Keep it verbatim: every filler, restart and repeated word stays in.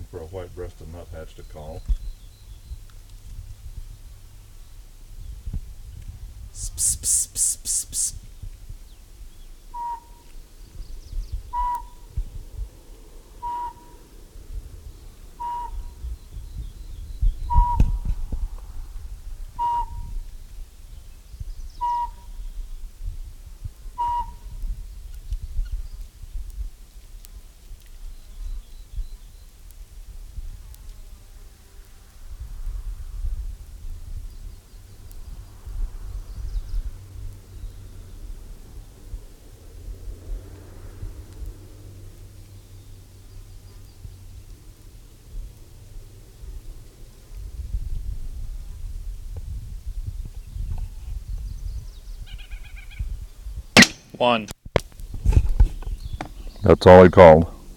waiting for a white-breasted nuthatch to call. Psst, psst, psst, psst, psst. One. That's all he called.